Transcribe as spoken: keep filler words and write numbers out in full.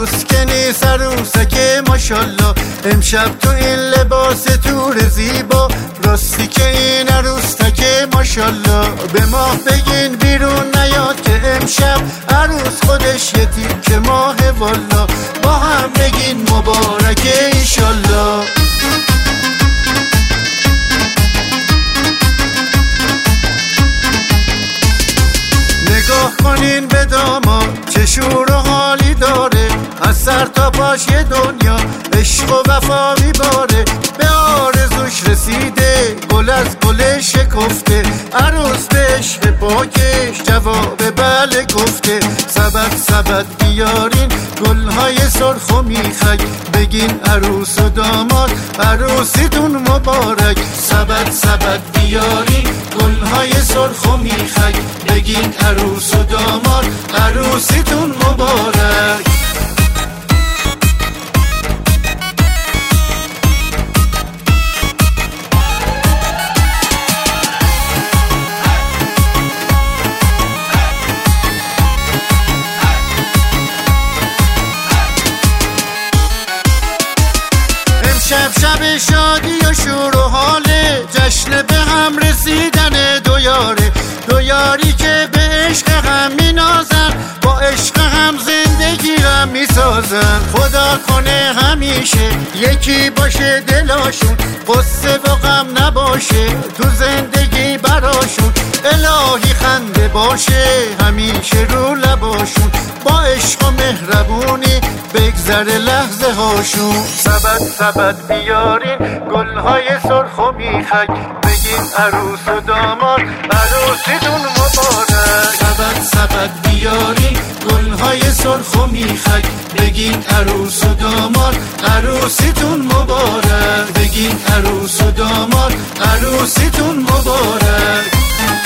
عروس که نیست عروسکه ماشالله، امشب تو این لباس تور زیبا، راستی که این عروسکه ماشالله. به ماه بگین بیرون نیاد که امشب عروس خودش یه تیکه ماه والا، با هم بگین مبارکه ایشالله. نگاه کنین به داماد چه شور و حالی داره، از سر تا پاش یه دنیا عشق و وفا میباره. به آرزوش رسیده گل از گل شکفته، عروس به عشق پاکش جواب بله گفته. سبد سبد بیارین گلهای سرخ و میخک، بگین عروس و داماد عروسیتون مبارک. سبد سبد بیارین گلهای سرخ و میخک، بگین عروس و داماد عروسیتون مبارک. شب شب شادی و شور و حاله، جشن به هم رسیدن دو یاره، دو یاری که به عشق هم مینازن، با عشق هم زندگی را میسازن. خدا کنه همیشه یکی باشه دلاشون، قصه و غم نباشه تو زندگی براشون. الهی خنده باشه همیشه رو لباشون، با عشق و مهربونی بگذره لحظه هاشون. سبد سبد بیارین گلهای سرخ و میخک، بگین عروس و داماد عروسیتون مبارک. سبد سبد بیارین گلهای سرخ و میخک، بگین عروس و داماد عروسیتون مبارک. بگین عروس و داماد عروسیتون مبارک.